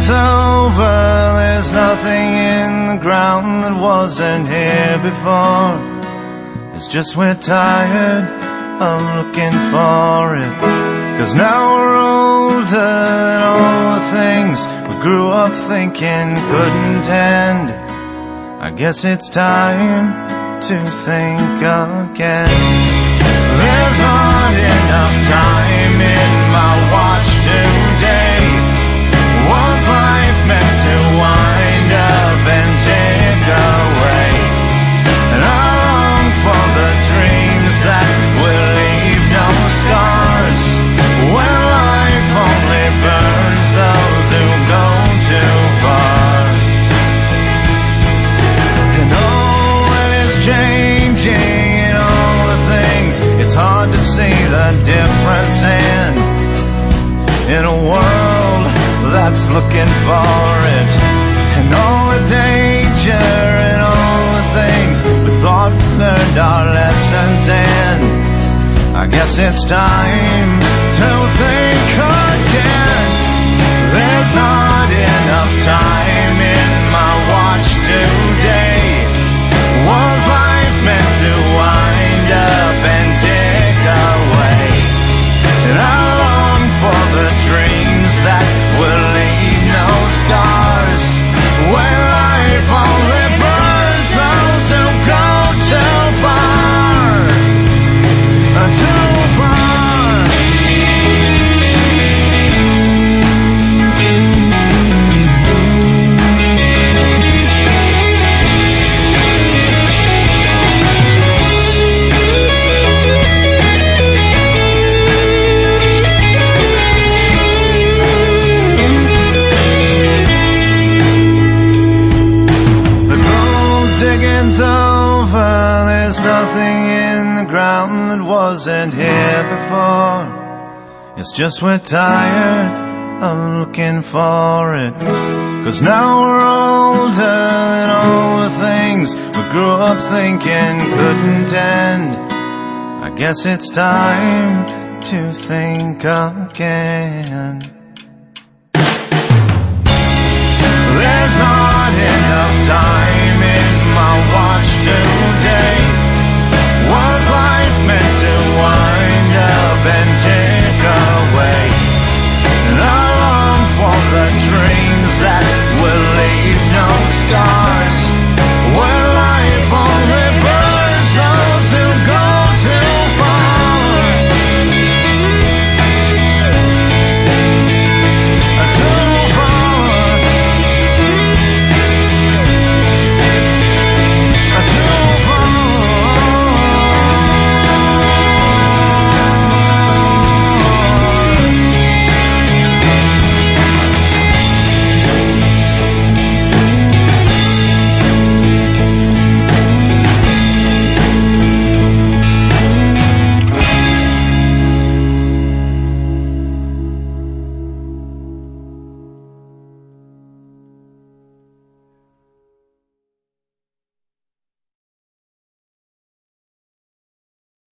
digging's over, there's nothing in the ground that wasn't here before. It's just we're tired of looking for it, 'cause now we're older than all the things we grew up thinking couldn't end. I guess it's time to think again. There's not enough time in my watch today. Was life meant to wind up and take away? And I long for the dreams that will leave no scars, when life only burns those who go too far. And oh, and it's changing in all the things. It's hard to see the difference in a world that's looking for it. And all the danger and all the things we thought we learned our lessons in. I guess it's time to think again. There's not enough time in my watch today. Was life meant to wind up and take away? And I long for the dreams that will leave no scars, where life only burns those who go too far, too far. Digging's over, there's nothing in the ground that wasn't here before. It's just we're tired of looking for it, 'cause now we're older than all the things we grew up thinking couldn't end. I guess it's time to think again. There's not enough time in my watch